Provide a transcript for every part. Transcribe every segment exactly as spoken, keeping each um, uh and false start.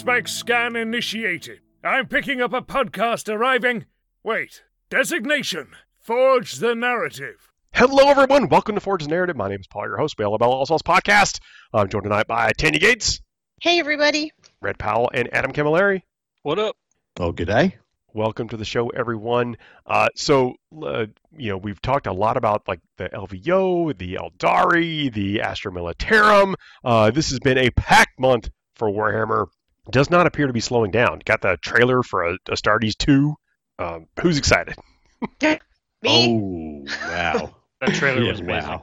Suspect scan initiated. I'm picking up a podcast arriving. Wait. Designation. Forge the narrative. Hello, everyone. Welcome to Forge the Narrative. My name is Paul, your host, Bella Bella Allsall's podcast. I'm joined tonight by Tanya Gates. Hey, everybody. Red Powell and Adam Camilleri. What up? Oh, good day. Welcome to the show, everyone. Uh, so, uh, you know, we've talked a lot about like the L V O, the Eldari, the Astra Militarum. Uh, this has been a packed month for Warhammer. Does not appear to be slowing down. Got the trailer for a, Astartes two. Um, who's excited? Me? Oh, wow. That trailer Yeah, was amazing.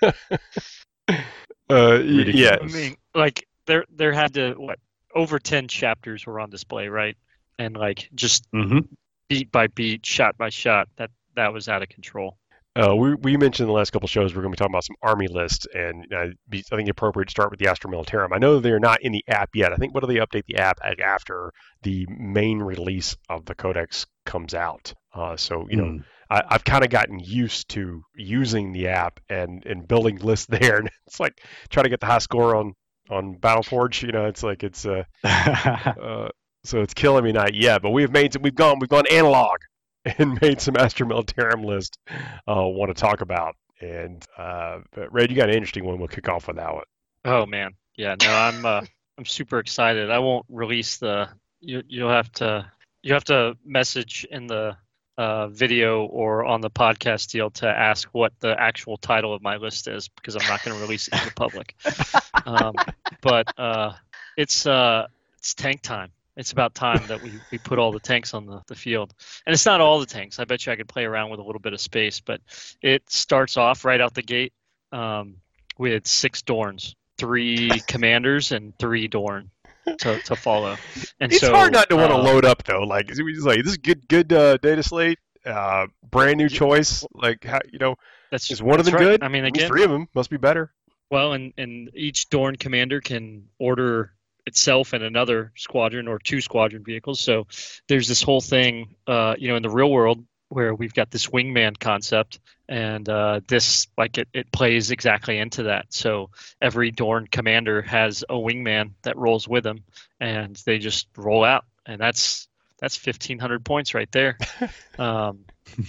wow. uh, yeah. I mean, like there, there had to what over ten chapters were on display, right? And like just Mm-hmm. beat by beat, shot by shot, that that was out of control. Uh, we we mentioned in the last couple of shows we're going to be talking about some army lists, and uh, be, I think it's appropriate to start with the Astra Militarum. I know they're not in the app yet. I think whether they update the app after the main release of the Codex comes out. Uh, so you know, Mm. I, I've kind of gotten used to using the app and, and building lists there, and it's like trying to get the high score on on Battleforge. You know, it's like it's uh, uh so it's killing me not yet. But we've made some, we've gone we've gone analog and made some Astra Militarum list uh want to talk about. And uh but Red, you got an interesting one. We'll kick off with that one. Oh man, yeah. No, I'm uh, I'm super excited. I won't release the. You you'll have to you have to message in the uh, video or on the podcast deal to ask what the actual title of my list is, because I'm not going to release it to the public. Um, but uh, it's uh, it's tank time. It's about time that we, we put all the tanks on the, the field. And it's not all the tanks. I bet you I could play around with a little bit of space, but it starts off right out the gate um, with six Dorns, three commanders, and three Dorn to, to follow. And It's so, hard not to want to uh, load up though. Like it's just like this is good good uh, data slate, uh, brand new choice. Like how you know That's is one of that's them right. good? I mean, At least again, three of them must be better. well, and, and each Dorn commander can order itself and another squadron or two squadron vehicles. So there's this whole thing, uh, you know, in the real world where we've got this wingman concept, and uh, this like it, it plays exactly into that. So every Dorn commander has a wingman that rolls with them, and they just roll out, and that's that's fifteen hundred points right there. Um,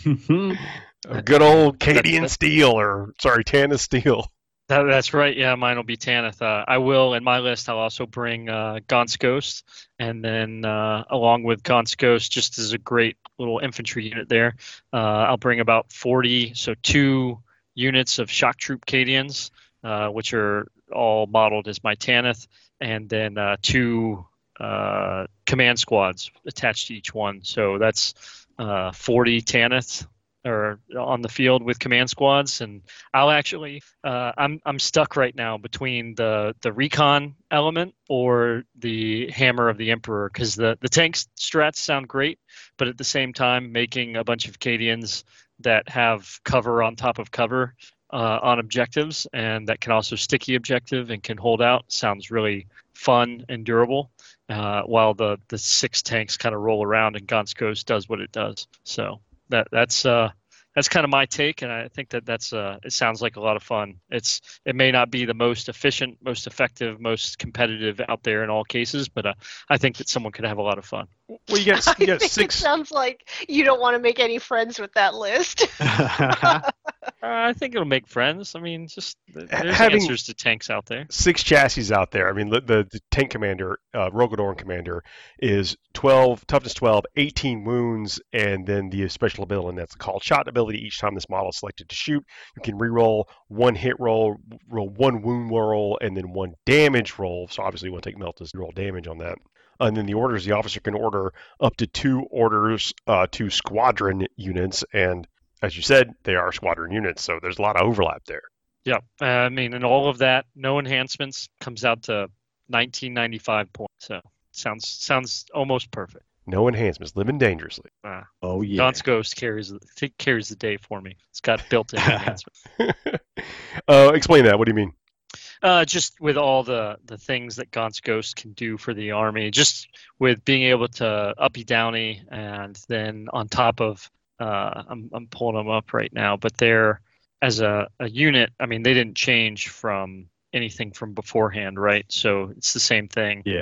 A good old Cadian that- steel, or sorry, Tana steel. That, that's right. Yeah, mine will be Tanith. Uh, I will, in my list, I'll also bring uh, Gaunt's Ghost. And then uh, along with Gaunt's Ghost, just as a great little infantry unit there, uh, I'll bring about forty, so two units of Shock Troop Cadians, uh, which are all modeled as my Tanith, and then uh, two uh, command squads attached to each one. So that's uh, forty Tanith or on the field with command squads. And I'll actually uh, I'm I'm stuck right now between the the recon element or the Hammer of the Emperor, because the the tank strats sound great, but at the same time making a bunch of Cadians that have cover on top of cover uh, on objectives, and that can also sticky objective and can hold out, sounds really fun and durable, uh, while the the six tanks kind of roll around and Gaunt's Ghost does what it does. So That that's uh that's kind of my take, and I think that that's uh it sounds like a lot of fun. It's it may not be the most efficient, most effective, most competitive out there in all cases, but uh, I think that someone could have a lot of fun. Well, you got you I got think six. it sounds like you don't want to make any friends with that list. Uh, I think it'll make friends. I mean, just th- there's Having- answers to tanks out there. Six chassis out there. I mean, the the, the tank commander, uh, Rogadorn commander, is twelve toughness, twelve, eighteen wounds, and then the special ability, and that's called shot ability. Each time this model is selected to shoot, you can reroll one hit roll, roll one wound roll, and then one damage roll. So obviously, you want to take melt to roll damage on that. And then the orders, the officer can order up to two orders uh, to squadron units, and as you said, they are squadron units, so there's a lot of overlap there. Yeah, uh, I mean, and all of that, no enhancements, comes out to nineteen ninety-five points. So sounds sounds almost perfect. No enhancements, living dangerously. Uh, Oh, yeah. Gaunt's Ghost carries the- carries the day for me. It's got built-in enhancements. uh, explain that. What do you mean? Uh, just with all the, the things that Gaunt's Ghost can do for the army, just with being able to uppy downy, and then on top of, uh, I'm I'm pulling them up right now, but they're as a, a unit. I mean, they didn't change from anything from beforehand, right? So it's the same thing. Yeah.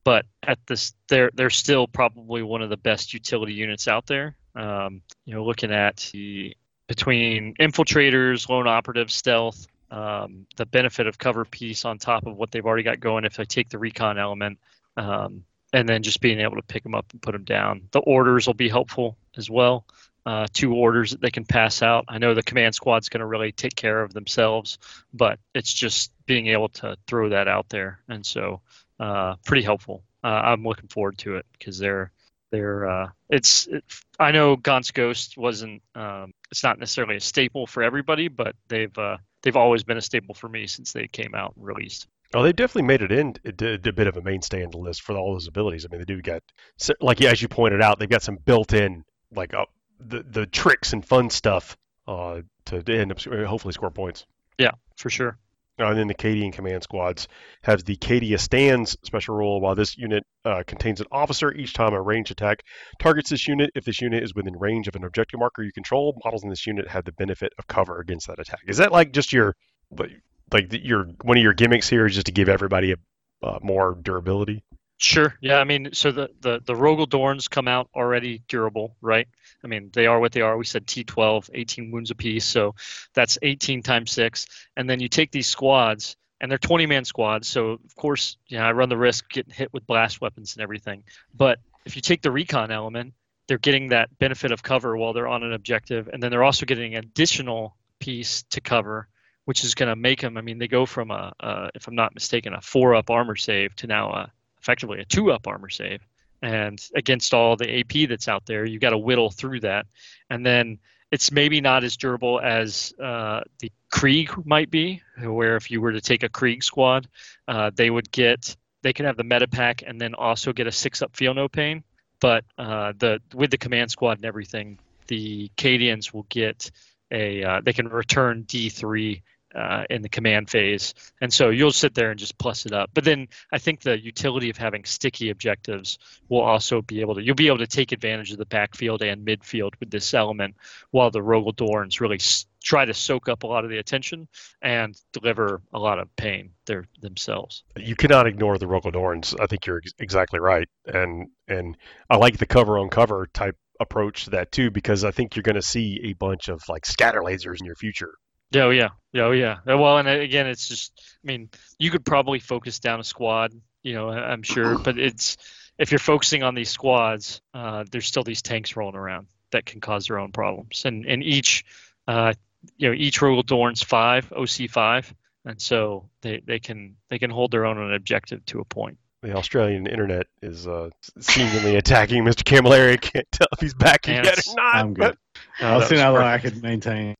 but at this, they're they're still probably one of the best utility units out there. Um, you know, looking at the between infiltrators, lone operatives, stealth, um, the benefit of cover piece on top of what they've already got going. If I take the recon element, um, and then just being able to pick them up and put them down, the orders will be helpful as well. Uh, two orders that they can pass out. I know the command squad's going to really take care of themselves, but it's just being able to throw that out there, and so uh, pretty helpful. Uh, I'm looking forward to it because they're they're uh, it's it, I know Gaunt's Ghost wasn't um, it's not necessarily a staple for everybody, but they've uh, they've always been a staple for me since they came out and released. Oh, they definitely made it in a, a bit of a mainstay in the list for all those abilities. I mean, they do get, like as you pointed out, they've got some built-in like uh, the the tricks and fun stuff uh, to, to end up hopefully score points. Yeah, for sure. Uh, and then the Cadian command squads has the Cadia Stands special rule. While this unit uh, contains an officer, each time a ranged attack targets this unit, if this unit is within range of an objective marker you control, models in this unit have the benefit of cover against that attack. Is that like just your like, like the, your one of your gimmicks here is just to give everybody a, uh, more durability? Sure. Yeah. I mean, so the, the, the Rogel Dorns come out already durable, right? I mean, they are what they are. We said T twelve, eighteen wounds apiece. So that's eighteen times six. And then you take these squads, and they're twenty-man squads. So, of course, you know, I run the risk of getting hit with blast weapons and everything. But if you take the recon element, they're getting that benefit of cover while they're on an objective. And then they're also getting an additional piece to cover, which is going to make them, I mean, they go from, a, a if I'm not mistaken, a four-up armor save to now a effectively a two-up armor save. And against all the A P that's out there, you got to whittle through that. And then it's maybe not as durable as uh, the Krieg might be, where if you were to take a Krieg squad, uh, they would get, they can have the meta pack and then also get a six-up feel no pain. But uh, the with the command squad and everything, the Cadians will get a, uh, they can return D three Uh, in the command phase, and so you'll sit there and just plus it up. But then I think the utility of having sticky objectives will also be able to, you'll be able to take advantage of the backfield and midfield with this element, while the Rogel Dorns really s- try to soak up a lot of the attention and deliver a lot of pain there themselves. You cannot ignore the Rogel Dorns. I think you're ex- exactly right, and and I like the cover on cover type approach to that too, because I think you're going to see a bunch of like scatter lasers in your future. Oh yeah, oh yeah. Well, and again, it's just, I mean, you could probably focus down a squad, you know, I'm sure, but it's, if you're focusing on these squads, uh, there's still these tanks rolling around that can cause their own problems, and and each, uh, you know, each Rogel Dorn's five, O C five, and so they they can they can hold their own on an objective to a point. The Australian internet is uh, seemingly attacking Mister Camilleri. I can't tell if he's back And yet it's- or not. I'm good. Uh, I'll that see was how long perfect. I can maintain.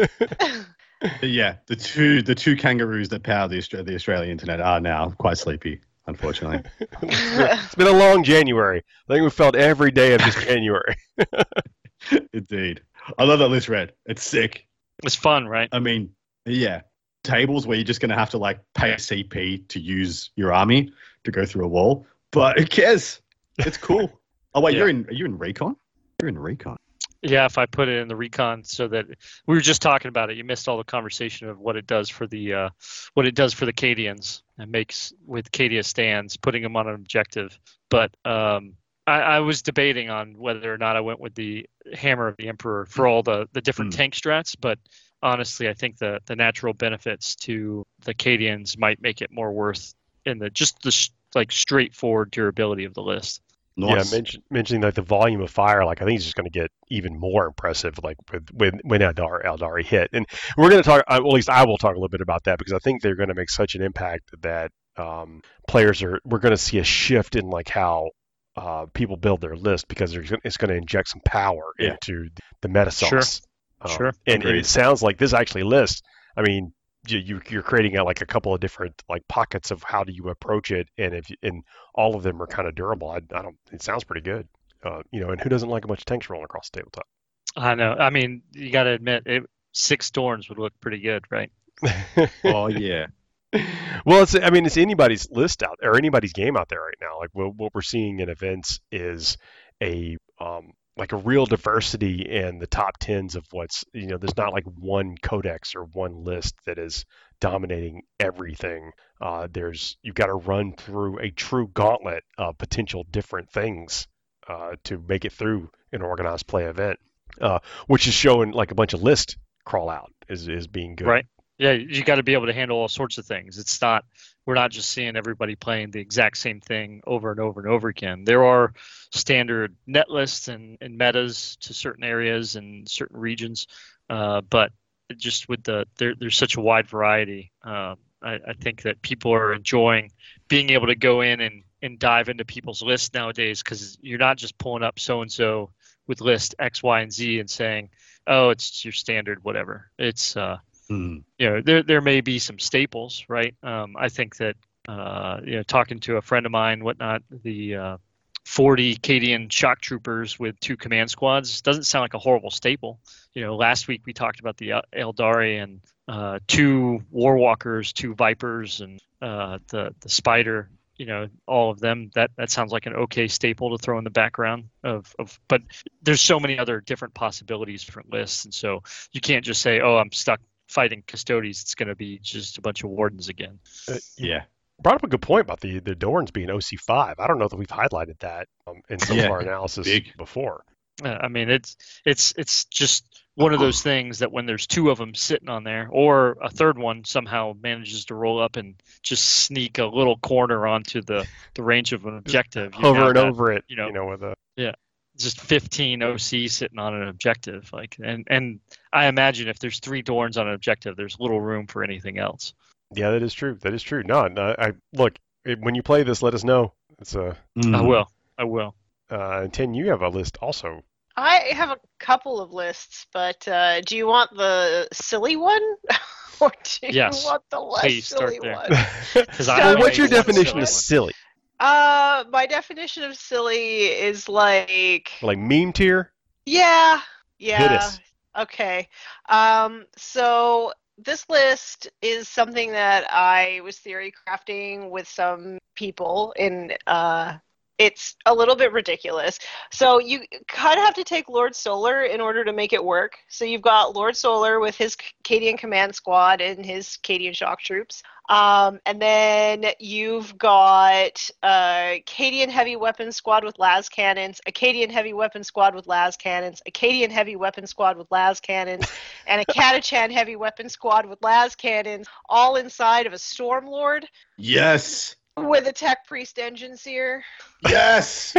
But yeah, the two the two kangaroos that power the Austra- the Australian internet are now quite sleepy, unfortunately. It's been a long January. I think we felt every day of this January. Indeed. I love that list, Red. It's sick. It's fun, right? I mean, yeah, tables where you're just gonna have to like pay C P to use your army to go through a wall, but who cares? It's cool. Oh wait, Yeah. you're in? Are you in recon? You're in recon. Yeah, if I put it in the recon, so that we were just talking about it, you missed all the conversation of what it does for the uh, what it does for the Cadians. It makes with Cadia Stands, putting them on an objective. But um, I, I was debating on whether or not I went with the Hammer of the Emperor for all the the different Mm. tank strats. But honestly, I think the the natural benefits to the Cadians might make it more worth in the just the sh- like straightforward durability of the list. Nice. Yeah, mention, mentioning like the volume of fire, like I think it's just going to get even more impressive, like with, with when Eldar Eldari hit, and we're going to talk. uh, Well, at least I will talk a little bit about that because I think they're going to make such an impact that um, players are. We're going to see a shift in like how uh, people build their list because there's, it's going to inject some power Yeah. into the meta Sure. sauce. Um, Sure. And, and Agreed. it sounds like this actually lists. I mean, you, you you're creating a, like a couple of different like pockets of how do you approach it, and if you, and all of them are kind of durable. I, I don't. It sounds pretty good. Uh, you know, and who doesn't like a bunch of tanks rolling across the tabletop? I know. I mean, you got to admit, it, six Dorns would look pretty good, right? Oh yeah. Well, it's I mean it's anybody's list out or anybody's game out there right now. Like what, what we're seeing in events is a um, like a real diversity in the top tens of what's, you know, there's not like one codex or one list that is dominating everything. Uh, there's, you've got to run through a true gauntlet of potential different things uh, to make it through an organized play event, uh, which is showing like a bunch of list crawl out is, is being good. Right. Yeah, you got to be able to handle all sorts of things. It's not, we're not just seeing everybody playing the exact same thing over and over and over again. There are standard net lists and, and metas to certain areas and certain regions, uh, but just with the there, there's such a wide variety. Uh, I, I think that people are enjoying being able to go in and, and dive into people's lists nowadays, because you're not just pulling up so and so with list X, Y, and Z and saying, oh, it's your standard whatever. It's uh, Mm. you know, there there may be some staples, right? Um, I think that uh, you know, talking to a friend of mine, whatnot, the uh, forty Cadian shock troopers with two command squads doesn't sound like a horrible staple. You know, last week we talked about the Eldari and uh, two Warwalkers, two Vipers, and uh, the the Spider. You know, all of them. That that sounds like an okay staple to throw in the background of of. But there's so many other different possibilities, different lists, and so you can't just say, oh, I'm stuck fighting Custodes. It's going to be just a bunch of Wardens again. Uh, Yeah. Brought up a good point about the the Dorns being O C five. I don't know that we've highlighted that um, in some Yeah, of our analysis big. before. Uh, I mean, it's it's it's just one of those things that when there's two of them sitting on there, or a third one somehow manages to roll up and just sneak a little corner onto the, the range of an objective, you Over now and got over it, you you know, know, with a just fifteen O C sitting on an objective. Like, and and I imagine if there's three Dorns on an objective, there's little room for anything else. yeah, that is true. That is true. No, no I look it, when you play this, let us know. It's a Mm. I will. I will. uh, and Ten, you have a list also. I have a couple of lists, but uh, do you want the silly one, or do Yes. you want the less Please start silly there. one? Because I Well, Well, what's your Silly definition one. of silly? Uh, my definition of silly is like, Like meme tier? yeah, yeah. Hit us. Okay. Um, so this list is something that I was theory crafting with some people, and uh, it's a little bit ridiculous. So you kind of have to take Lord Solar in order to make it work. So you've got Lord Solar with his Cadian command squad and his Cadian shock troops. Um, and then you've got a Cadian heavy weapon squad with las cannons, a Cadian heavy weapon squad with las cannons, a Cadian heavy weapon squad with las cannons, and a Catachan heavy weapon squad with las cannons, all inside of a Stormlord Yes. with a Tech Priest engine seer. Yes.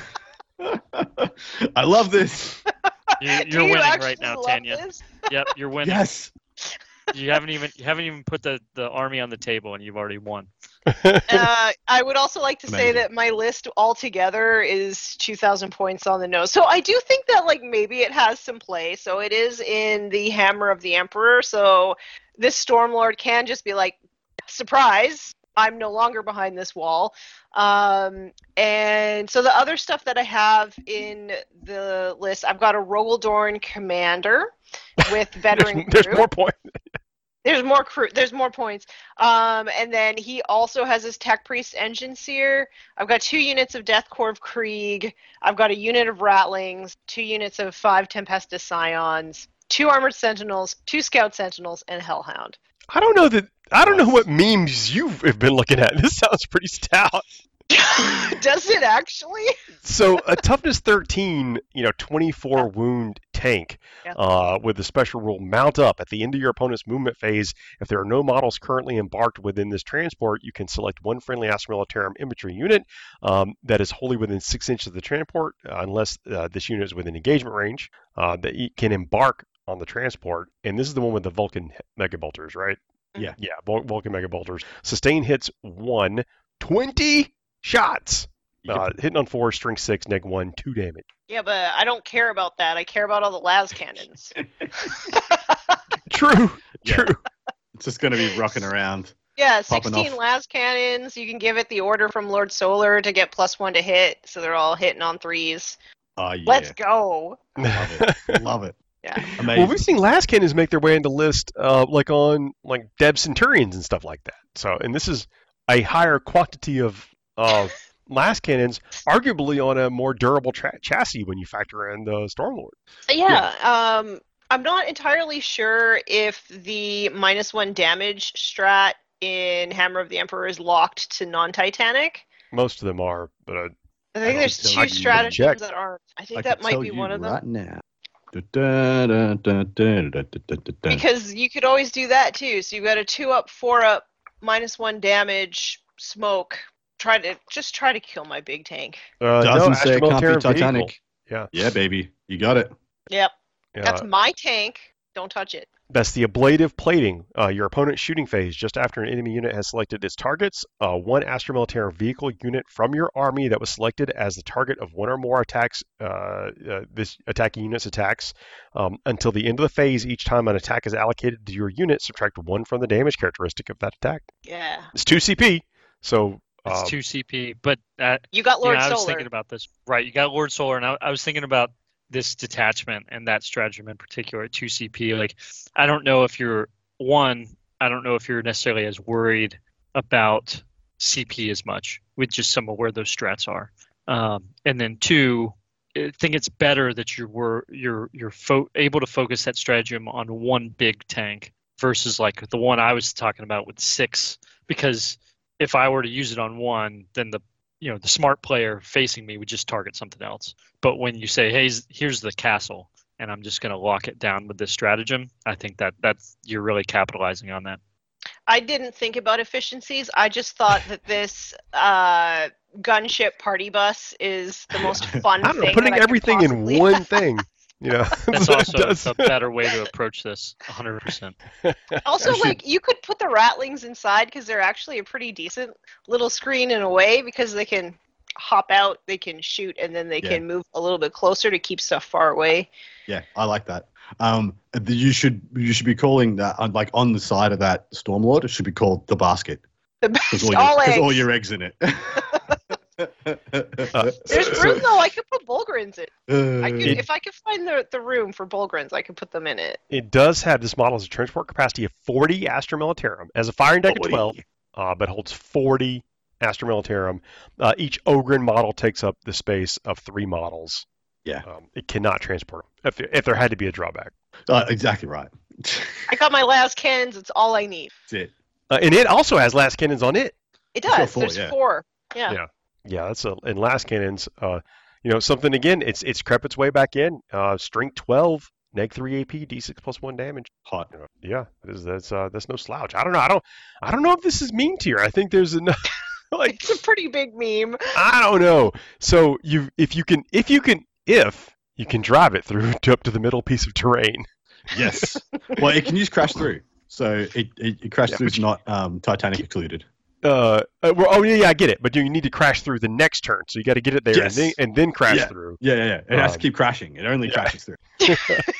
I love this. You, Do you're you winning actually right now, love Tanya. this? Yep, you're winning. Yes. You haven't even you haven't even put the, the army on the table, and you've already won. Uh, I would also like to say Amazing. that my list altogether is two thousand points on the nose. So I do think that like maybe it has some play. So it is in the Hammer of the Emperor. So this Stormlord can just be like, surprise, I'm no longer behind this wall. Um, and so the other stuff that I have in the list, I've got a Rogaldorn Commander with veteran there's, there's crew. more point. There's more crew. There's more points. Um, and then he also has his Tech Priest Engine Seer. I've got two units of Death Corps of Krieg. I've got a unit of Ratlings, two units of five Tempestus Scions, two Armored Sentinels, two Scout Sentinels, and Hellhound. I don't know that. I don't know what memes you've been looking at. This sounds pretty stout. Does it actually? So a toughness thirteen, you know, twenty-four wound tank Yeah. uh, with the special rule mount up at the end of your opponent's movement phase. If there are no models currently embarked within this transport, you can select one friendly Astra Militarum infantry unit um, that is wholly within six inches of the transport, uh, unless uh, this unit is within engagement range, uh, that you can embark on the transport. And this is the one with the Vulcan Mega Bolters, right? Yeah. Yeah, Vul- Vulcan Mega Bolters. Sustain hits one, twenty shots. Uh, hitting on four, string six, neg one, two damage. Yeah, but I don't care about that. I care about all the las cannons. True, Yeah. true. It's just going to be rocking around. Yeah, Popping sixteen off. las cannons. You can give it the order from Lord Solar to get plus one to hit, so they're all hitting on threes. Oh, yeah. Let's go. Love it. Love it. Yeah. Amazing. Well, we've seen las cannons make their way into list, uh, like on like Deb Centurions and stuff like that. So, and this is a higher quantity of uh, last cannons, arguably on a more durable tra- chassis when you factor in the Stormlord. Yeah, um, I'm not entirely sure if the minus one damage strat in Hammer of the Emperor is locked to non-Titanic. Most of them are, but uh, I think I there's can two tell you- stratagems check. that aren't. I think I that can might tell be you one of them. right now. Da-da-da-da-da-da-da-da-da. Because you could always do that too. So you've got a two up, four up, minus one damage, smoke. Try to just try to kill my big tank. uh, Doesn't no, say it can't be Astromilitarum Titanic. vehicle. Yeah. Yeah, baby, you got it. Yep, Yeah. that's my tank. Don't touch it. That's the ablative plating. Uh, your opponent's shooting phase just after an enemy unit has selected its targets. Uh, one Astromilitarum vehicle unit from your army that was selected as the target of one or more attacks. Uh, uh, this attacking unit's attacks um, until the end of the phase. Each time an attack is allocated to your unit, subtract one from the damage characteristic of that attack. Yeah. It's two C P, so It's uh, two C P, but uh, You got you Lord know, I was Solar. thinking about this. Right, you got Lord Solar, and I, I was thinking about this detachment and that stratagem in particular at two C P. Like, I don't know if you're one. I don't know if you're necessarily as worried about C P as much with just some of where those strats are. Um, and then two, I think it's better that you were you're you're fo- able to focus that stratagem on one big tank versus like the one I was talking about with six, because if I were to use it on one, then the you know the smart player facing me would just target something else. But when you say, "Hey, here's the castle," and I'm just going to lock it down with this stratagem, I think that that's you're really capitalizing on that. I didn't think about efficiencies. I just thought that this uh, gunship party bus is the most fun I don't know, thing. putting that I could everything in possibly- one thing. You know, That's what it also does. a better way to approach this. one hundred percent. Also, Actually- like you could put the ratlings inside because they're actually a pretty decent little screen in a way because they can hop out, they can shoot, and then they Yeah. can move a little bit closer to keep stuff far away. Yeah, I like that. Um, the- you should you should be calling that on, like on the side of that Stormlord. It should be called the basket The because best, all, all your- 'cause eggs. all your eggs in it. Uh, There's So- room though. I could put Bulgrins in. I could, It- if I could find the, the room for Bulgrins, I could put them in it. It does have, this model has a transport capacity of forty Astromilitarum, as a firing deck of forty. twelve, uh, but holds forty Astromilitarum. Uh, each Ogren model takes up the space of three models. Yeah. Um, it cannot transport them, if, if there had to be a drawback. Uh, exactly right. I got my last cannons. It's all I need. That's it. Uh, and it also has last cannons on it. It It's got does. four, There's yeah. four. Yeah. Yeah. Yeah, that's a, and last cannons, uh, you know, something again, it's it's crept its way back in. Uh, strength twelve, neg three A P, D six plus one damage. Hot. You know, yeah, that is, that's uh, that's no slouch. I don't know. I don't I don't know if this is meme tier. I think there's enough. Like, It's a pretty big meme. I don't know. So you if you can if you can if you can drive it through to up to the middle piece of terrain. Yes. Well, it can use crash through. So it, it, it crash Yeah, through is but you- not um, Titanic excluded. Uh, uh, well, oh yeah, yeah, I get it. But you need to crash through the next turn, so you got to get it there Yes. and then and then crash Yeah. through. Yeah, yeah, yeah. It has to Um, keep crashing. It only yeah. crashes through.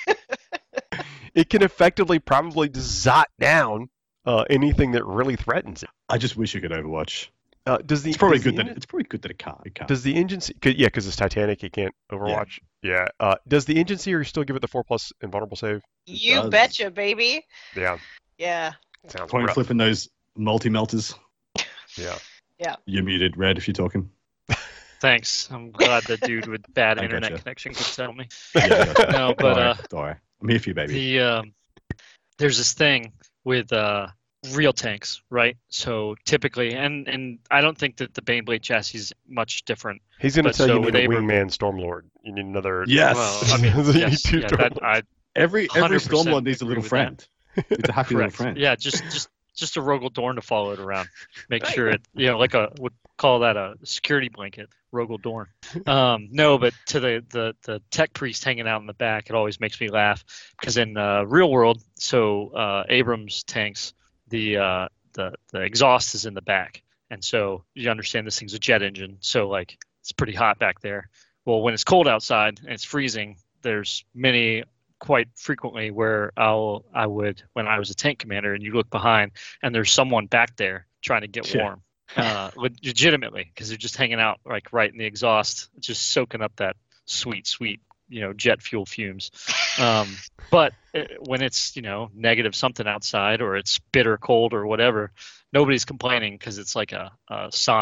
It can effectively probably just zot down uh, anything that really threatens it. I just wish you could Overwatch. Uh, does the It's probably does the good that engine- it, it's probably good that it can't. It can't. Does the engine see, could, yeah, because it's Titanic, it can't Overwatch. Yeah. Uh, does the engine seer still give it the four plus invulnerable save? You does. betcha, baby. Yeah, Yeah. sounds Coin rough. flipping those multi melters. Yeah. You're muted, Red, if you're talking. Thanks. I'm glad the dude with bad I internet gotcha. connection could tell me. Yeah, yeah. No, Don't but worry, uh, don't worry. I'm here for you, baby. the um, there's this thing with uh, real tanks, right? So typically, and and I don't think that the Baneblade chassis is much different. He's going to But tell so you you with need a Abram- wingman Stormlord. You need another. Yes. Well, I mean, So you yes, need two yeah, that, Stormlords. I, every every one hundred percent Stormlord needs a agree little with friend. It's a happy little correct. friend. Yeah, just just just a Rogel Dorn to follow it around. Make Right. sure it, you know, like a would call that a security blanket, Rogel Dorn. Um, no, but to the, the the tech priest hanging out in the back, it always makes me laugh because in uh, real world, so uh, Abrams tanks, the uh, the the exhaust is in the back, and so you understand this thing's a jet engine, so like it's pretty hot back there. Well, when it's cold outside and it's freezing, there's many quite frequently where I'll I would when I was a tank commander and you look behind and there's someone back there trying to get Yeah. warm, uh, le- legitimately because they're just hanging out like right in the exhaust, just soaking up that sweet sweet you know jet fuel fumes. Um, but it, when it's you know negative something outside or it's bitter cold or whatever, nobody's complaining because it's like a, a sauna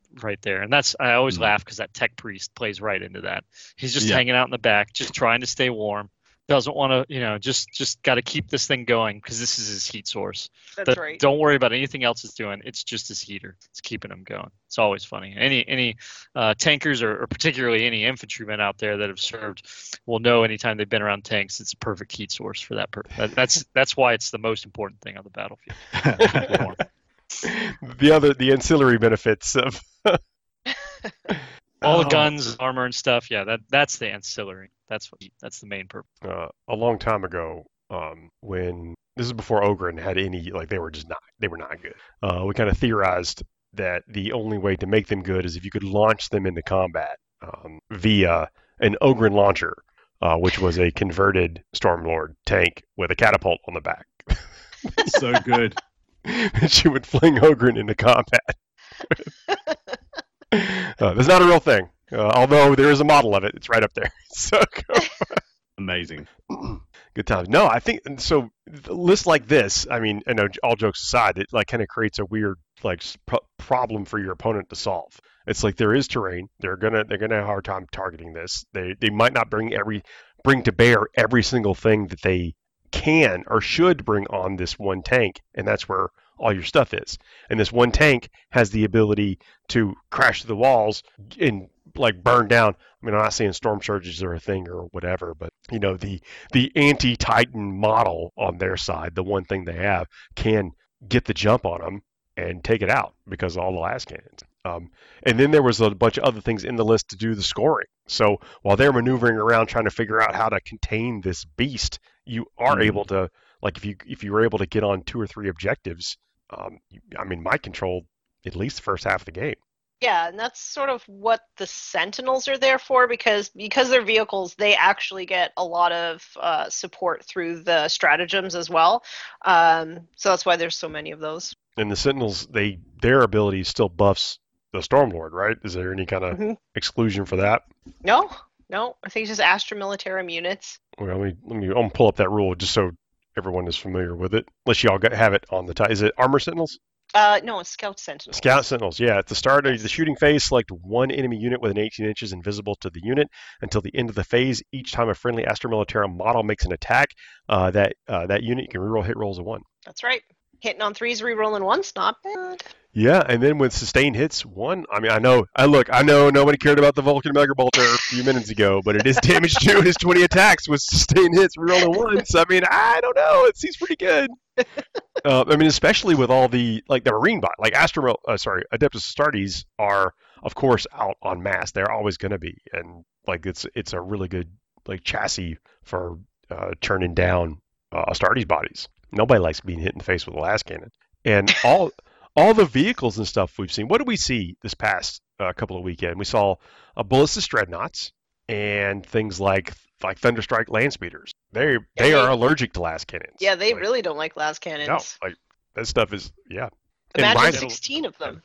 right there. And that's I always Mm. laugh because that tech priest plays right into that. He's just Yeah. hanging out in the back, just trying to stay warm. Doesn't want to, you know, just just got to keep this thing going because this is his heat source. That's That- right. Don't worry about anything else it's doing. It's just his heater. It's keeping him going. It's always funny. Any any uh, tankers or, or particularly any infantrymen out there that have served will know anytime they've been around tanks, it's a perfect heat source for that. Per- that that's that's why it's the most important thing on the battlefield. Warm. The other, the ancillary benefits of All the Oh. guns, armor, and stuff. Yeah, that that's the ancillary. That's what that's the main purpose. uh, a long time ago, um, when this is before Ogren had any, like they were just not, they were not good. Uh, we kind of theorized that the only way to make them good is if you could launch them into combat um, via an Ogren launcher, uh, which was a converted Stormlord tank with a catapult on the back. So good. that you would fling Ogren into combat. uh, that's not a real thing, uh, although there is a model of it. It's right up there. So go. Amazing. Good times. No, I think and so. Lists like this, I mean, I know all jokes aside, it like kind of creates a weird like s- pro- problem for your opponent to solve. It's like there is terrain. They're gonna they're gonna have a hard time targeting this. They they might not bring every bring to bear every single thing that they can or should bring on this one tank, and that's where all your stuff is. And this one tank has the ability to crash through the walls and like burn down. I mean, I'm not saying storm surges are a thing or whatever, but you know, the the anti-Titan model on their side, the one thing they have, can get the jump on them and take it out because of all the last cannons. Um, and then there was a bunch of other things in the list to do the scoring. So while they're maneuvering around trying to figure out how to contain this beast, you are Mhm. able to, like, if you if you were able to get on two or three objectives, um, you, I mean, might control at least the first half of the game. Yeah, and that's sort of what the Sentinels are there for, because because they're vehicles, they actually get a lot of uh, support through the stratagems as well. Um, so that's why there's so many of those. And the Sentinels, they their ability still buffs the Stormlord, right? Is there any kind of Mhm. exclusion for that? No, no, I think it's just Astra Militarum units. Well, let me, let me, I'm gonna pull up that rule just so everyone is familiar with it. Unless y'all got, have it on the tie. Is it Armor Sentinels? Uh, no, it's Scout Sentinels. Scout Sentinels, yeah. At the start of Yes. the shooting phase, select one enemy unit within eighteen inches invisible to the unit until the end of the phase. Each time a friendly Astra Militarum model makes an attack, uh, that uh, that unit can reroll hit rolls of one. That's right. Hitting on threes, rerolling ones, not bad. Yeah, and then with sustained hits, one. I mean, I know. I look. I know nobody cared about the Vulcan Mega Bolter a few minutes ago, but it is damage two. His twenty attacks with sustained hits, rerolling ones. I mean, I don't know. It seems pretty good. uh, I mean, especially with all the like the Marine bot, like Astro. Uh, sorry, Adeptus Astartes are of course out on mass. They're always going to be, and like it's it's a really good like chassis for uh, turning down uh, Astartes bodies. Nobody likes being hit in the face with a las cannon, and all. All the vehicles and stuff we've seen. What did we see this past uh, couple of weekend? We saw a ballistic dreadnoughts and things like like Thunderstrike land speeders. They they they- are allergic to las cannons. Yeah, they Like, really don't like las cannons. no, like that stuff is yeah. And Imagine mine- sixteen of them.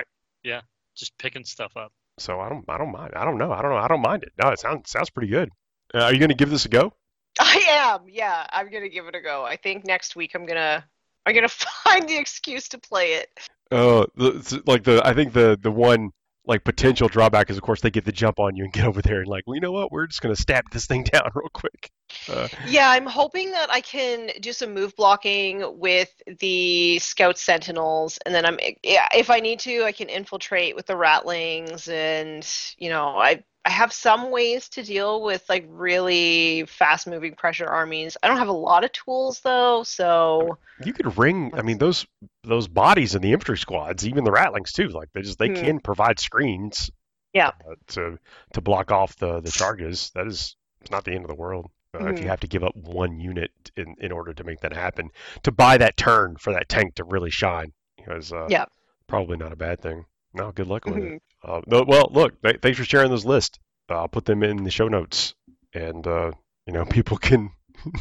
Just picking stuff up. So I don't I don't mind. I don't know. I don't know. I don't mind it. No, it sounds sounds pretty good. Uh, are you going to give this a go? I am. Yeah, I'm gonna give it a go. I think next week I'm gonna I'm gonna find the excuse to play it. Oh, the, it's like the I think the the one like potential drawback is of course they get the jump on you and get over there and like, well, you know what? We're just going to stab this thing down real quick. Uh, Yeah, I'm hoping that I can do some move blocking with the Scout Sentinels, and then I'm yeah, if I need to, I can infiltrate with the Ratlings, and you know, I I have some ways to deal with like really fast-moving pressure armies. I don't have a lot of tools though, so You could ring. I mean, those those bodies in the infantry squads, even the Ratlings too. Like they just they Hmm. can provide screens. Yeah. Uh, to to block off the the charges. That is it's not the end of the world. Uh, If Mhm. you have to give up one unit in in order to make that happen, to buy that turn for that tank to really shine, is uh, Yeah. probably not a bad thing. No, good luck with Mhm. it. Uh, no, well, look, th- thanks for sharing those lists. Uh, I'll put them in the show notes, and uh, you know people can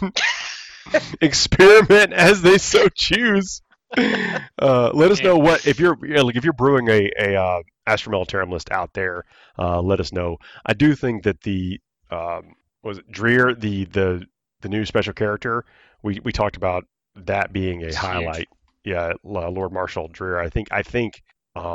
experiment as they so choose. Uh, let us Yeah. know what if you're yeah, like if you're brewing a a uh, Astra Militarum list out there. Uh, let us know. I do think that the um, was it Dreer the the the new special character we we talked about that being a It's huge. highlight. Yeah, L- Lord Marshal Dreer. I think I think um,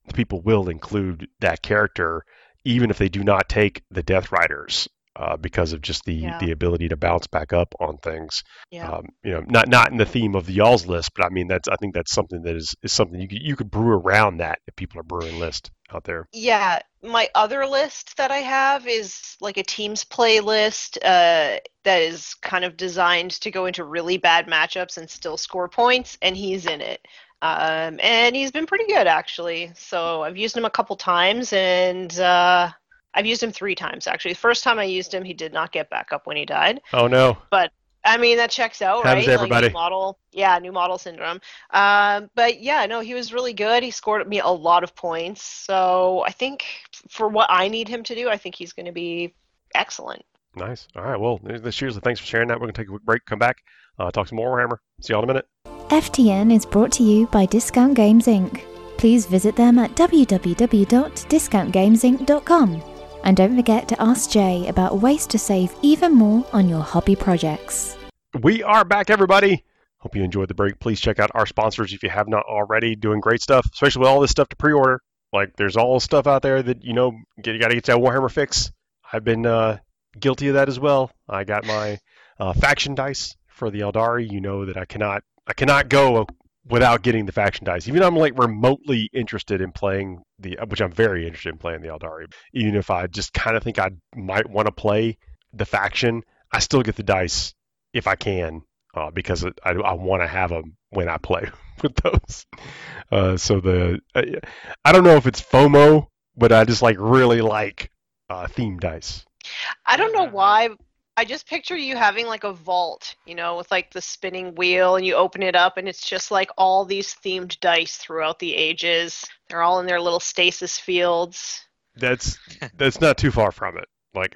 people will include that character, even if they do not take the Death Riders, uh, because of just the, Yeah. the ability to bounce back up on things. Yeah. Um, you know, not not in the theme of the y'all's list, but I mean that's I think that's something that is, is something you could, you could brew around that if people are brewing list out there. Yeah, my other list that I have is like a teams play list uh, that is kind of designed to go into really bad matchups and still score points, and he's in it. Um, and he's been pretty good, actually. So I've used him a couple times, and uh, I've used him three times, actually. The first time I used him, he did not get back up when he died. Oh no. But I mean, that checks out, Happens right? to everybody. Like new model, yeah, new model syndrome. Um, but yeah, no, he was really good. He scored me a lot of points. So I think for what I need him to do, I think he's going to be excellent. Nice. All right. Well, seriously, thanks for sharing that. We're gonna take a quick break, come back, uh, talk some more Warhammer. See y'all in a minute. F T N is brought to you by Discount Games Incorporated. Please visit them at w w w dot discount games inc dot com. And don't forget to ask Jay about ways to save even more on your hobby projects. We are back, everybody. Hope you enjoyed the break. Please check out our sponsors if you have not already. Doing great stuff, especially with all this stuff to pre-order. Like, there's all stuff out there that, you know, you got to get that Warhammer fix. I've been uh, guilty of that as well. I got my uh, faction dice for the Eldari. You know that I cannot, I cannot go without getting the faction dice. Even though I'm like remotely interested in playing the, which I'm very interested in playing the Eldari. Even if I just kind of think I might want to play the faction, I still get the dice if I can, uh, because I, I want to have them when I play with those. Uh, so the, I, I don't know if it's FOMO, but I just like really like uh, theme dice. I don't know why. I just picture you having like a vault, you know, with like the spinning wheel, and you open it up and it's just like all these themed dice throughout the ages. They're all in their little stasis fields. That's that's not too far from it. Like,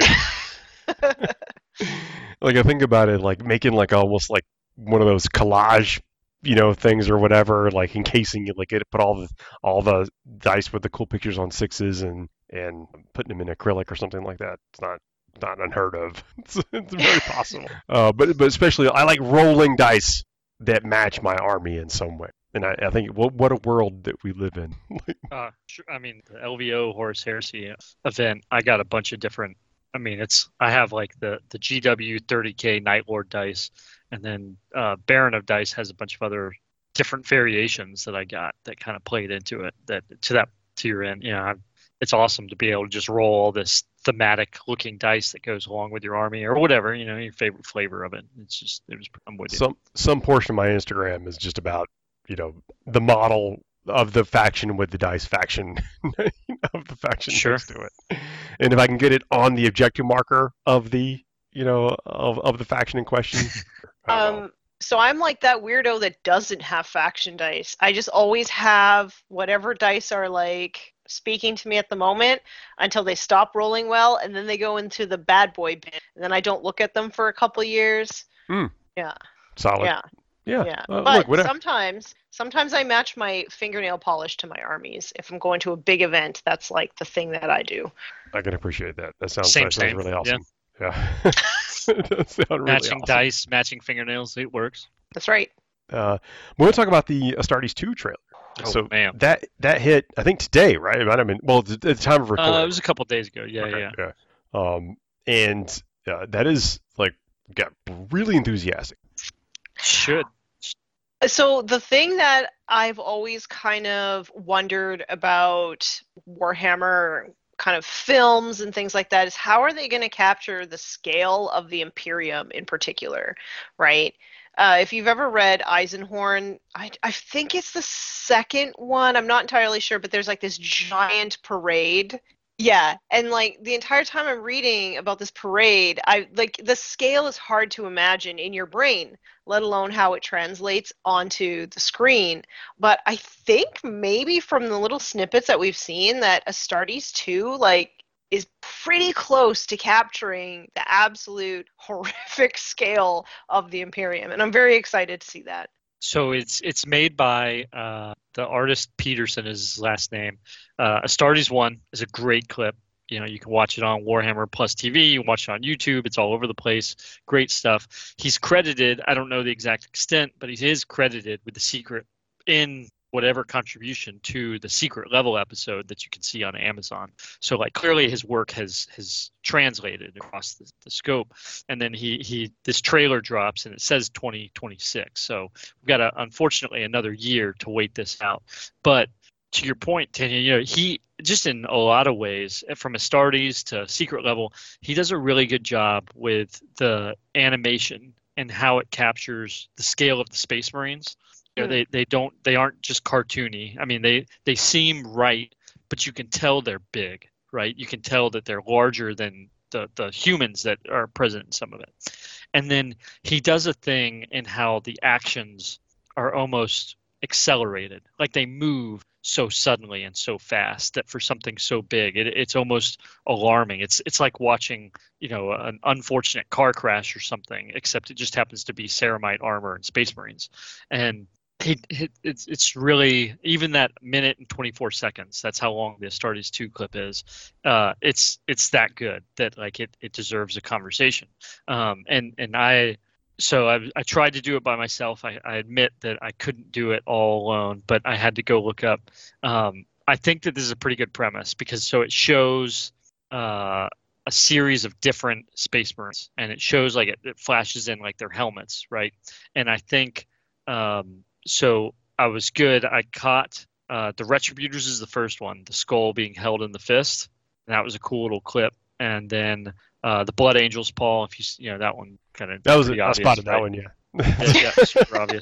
like I think about it, like making like almost like one of those collage, you know, things or whatever, like encasing it, like it put all the all the dice with the cool pictures on sixes and and putting them in acrylic or something like that. It's not. Not unheard of. It's, it's very possible. Uh, but but especially, I like rolling dice that match my army in some way. And I, I think, what what a world that we live in. Uh, sure. I mean, the L V O Horus Heresy event, I got a bunch of different. I mean, it's I have like the the G W thirty K Night Lord dice, and then uh, Baron of Dice has a bunch of other different variations that I got that kind of played into it. That to that to your end, you know, I've, it's awesome to be able to just roll all this thematic looking dice that goes along with your army or whatever, you know, your favorite flavor of it. It's just, it was, I'm with you. Some, some portion of my Instagram is just about, you know, the model of the faction with the dice faction of the faction Sure. next to it. And if I can get it on the objective marker of the, you know, of, of the faction in question. Um, so I'm like that weirdo that doesn't have faction dice. I just always have whatever dice are like speaking to me at the moment until they stop rolling well, and then they go into the bad boy bin, and then I don't look at them for a couple years. Mm. Yeah. Solid. Yeah. Yeah. Yeah. Uh, but look, whatever. sometimes sometimes I match my fingernail polish to my armies. If I'm going to a big event, that's like the thing that I do. I can appreciate that. That sounds, Same, that sounds same. really awesome. Yeah. Yeah. It does sound really matching awesome. dice, matching fingernails, it works. That's right. Uh, we want to talk about the Astartes two trailer. Oh, so man. that that hit, I think today, right? It might have been, well, at the time of recording. Uh, it was a couple days ago. Yeah, Okay, yeah. yeah. Um, and uh, that is like got really enthusiastic. Should. So the thing that I've always kind of wondered about Warhammer kind of films and things like that is how are they going to capture the scale of the Imperium in particular, right? Uh, if you've ever read Eisenhorn, I, I think it's the second one. I'm not entirely sure, but there's like this giant parade. Yeah, and like the entire time I'm reading about this parade, I like the scale is hard to imagine in your brain, let alone how it translates onto the screen. But I think maybe from the little snippets that we've seen that Astartes two like is pretty close to capturing the absolute horrific scale of the Imperium, and I'm very excited to see that. So it's it's made by uh, the artist Peterson is his last name. Uh, Astartes one is a great clip. You know, you can watch it on Warhammer Plus T V. You can watch it on YouTube. It's all over the place. Great stuff. He's credited. I don't know the exact extent, but he is credited with the secret in whatever contribution to the secret level episode that you can see on Amazon. So like clearly his work has has translated across the, the scope. And then he he this trailer drops and it says twenty twenty-six. So we've got a, unfortunately another year to wait this out. But to your point, Tanya, you know, he just in a lot of ways, from Astartes to secret level, he does a really good job with the animation and how it captures the scale of the Space Marines. You know, they they don't they aren't just cartoony. I mean, they they seem right, but you can tell they're big, right? You can tell that they're larger than the the humans that are present in some of it. And then he does a thing in how the actions are almost accelerated, like they move so suddenly and so fast that for something so big, it, it's almost alarming. It's it's like watching, you know, an unfortunate car crash or something, except it just happens to be Ceramite armor and Space Marines. And He, it, it's it's really, even that minute and twenty-four seconds, that's how long the Astartes two clip is. Uh, it's it's that good that like it, it deserves a conversation. Um, and and I so I I tried to do it by myself. I, I admit that I couldn't do it all alone, but I had to go look up. Um, I think that this is a pretty good premise because so it shows uh, a series of different Space Marines, and it shows like it, it flashes in like their helmets, right? And I think. Um, So I was good. I caught uh, the Retributors is the first one, the skull being held in the fist. And that was a cool little clip. And then uh, the Blood Angels, Paul, if you you know that one kind of that was it. I obvious, spotted right? that one, yeah. yeah, yeah, super obvious.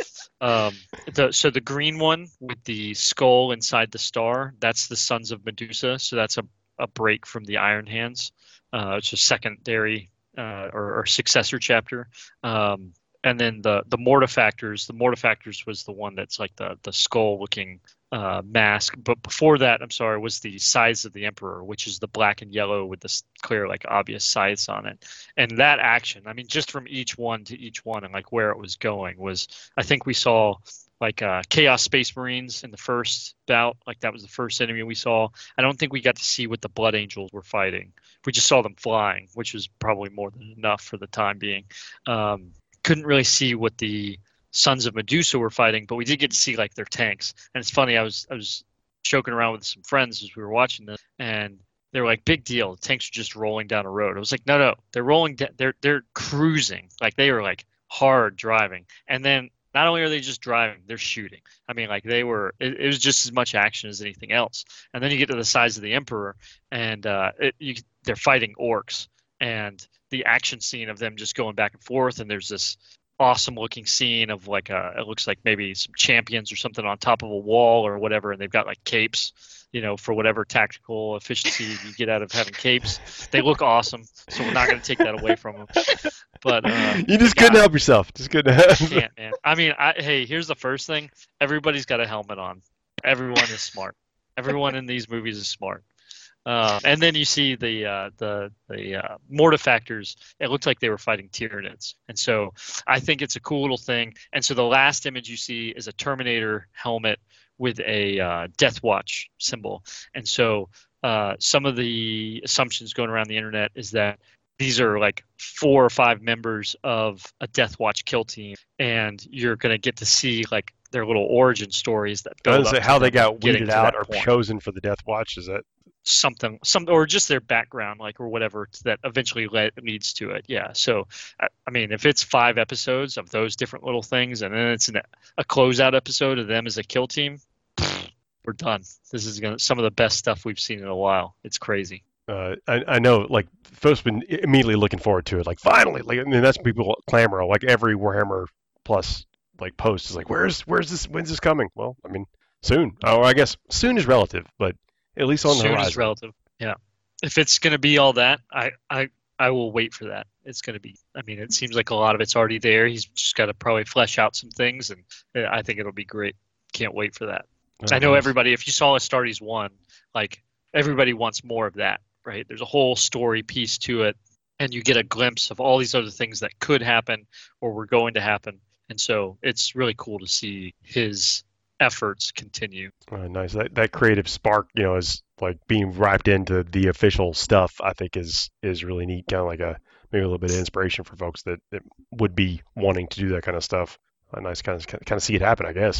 Um, the, so the green one with the skull inside the star, that's the Sons of Medusa. So that's a, a break from the Iron Hands. Uh, it's a secondary uh, or, or successor chapter. Um, And then the the Mortifactors, the Mortifactors was the one that's like the the skull looking uh, mask. But before that, I'm sorry, was the Scythes of the Emperor, which is the black and yellow with this clear like obvious scythes on it. And that action, I mean, just from each one to each one and like where it was going was, I think we saw like uh, Chaos Space Marines in the first bout, like that was the first enemy we saw. I don't think we got to see what the Blood Angels were fighting. We just saw them flying, which was probably more than enough for the time being. Um, couldn't really see what the Sons of Medusa were fighting, but we did get to see like their tanks. And it's funny, I was I was joking around with some friends as we were watching this, and they were like, "Big deal, the tanks are just rolling down a road." I was like, "No, no, they're rolling, da- they're they're cruising, like they were like hard driving." And then not only are they just driving, they're shooting. I mean, like they were, it, it was just as much action as anything else. And then you get to the size of the Emperor, and uh, it, you, they're fighting orcs. And the action scene of them just going back and forth, and there's this awesome looking scene of like a, it looks like maybe some champions or something on top of a wall or whatever, and they've got like capes, you know, for whatever tactical efficiency you get out of having capes. They look awesome, so we're not going to take that away from them. But uh, you just couldn't help yourself. Just couldn't help. Can't, man. I mean, I, hey, here's the first thing: everybody's got a helmet on. Everyone is smart. Everyone in these movies is smart. Uh, and then you see the uh, the the uh, Mortifactors. It looked like they were fighting Tyranids, and so I think it's a cool little thing. And so the last image you see is a Terminator helmet with a uh, Death Watch symbol. And so uh, some of the assumptions going around the internet is that these are like four or five members of a Death Watch kill team, and you're going to get to see like their little origin stories that build Is up it how to they them got getting weeded to out that or point. chosen for the Death Watch? Is that something some or just their background, like, or whatever that eventually le- leads to it. Yeah. So I, I mean, if it's five episodes of those different little things, and then it's an, a closeout episode of them as a kill team, we're done. This is gonna some of the best stuff we've seen in a while. It's crazy. Uh, I, I know, like, folks been immediately looking forward to it. Like, finally, like, I mean, that's people clamor. Like, every Warhammer Plus like post is like, where's where's this? When's this coming? Well, I mean, soon. Oh, I guess soon is relative, but at least on the Soon horizon. is relative. Yeah. If it's gonna be all that, I I I will wait for that. It's gonna be. I mean, it seems like a lot of it's already there. He's just got to probably flesh out some things, and I think it'll be great. Can't wait for that. Oh, I know nice. everybody. If you saw Astartes one, like everybody wants more of that, right? There's a whole story piece to it, and you get a glimpse of all these other things that could happen or were going to happen. And so it's really cool to see his efforts continue. Oh, nice. That that creative spark, you know, is like being wrapped into the official stuff. I think is is really neat. Kind of like a maybe a little bit of inspiration for folks that, that would be wanting to do that kind of stuff. A nice kind of kind of see it happen, I guess.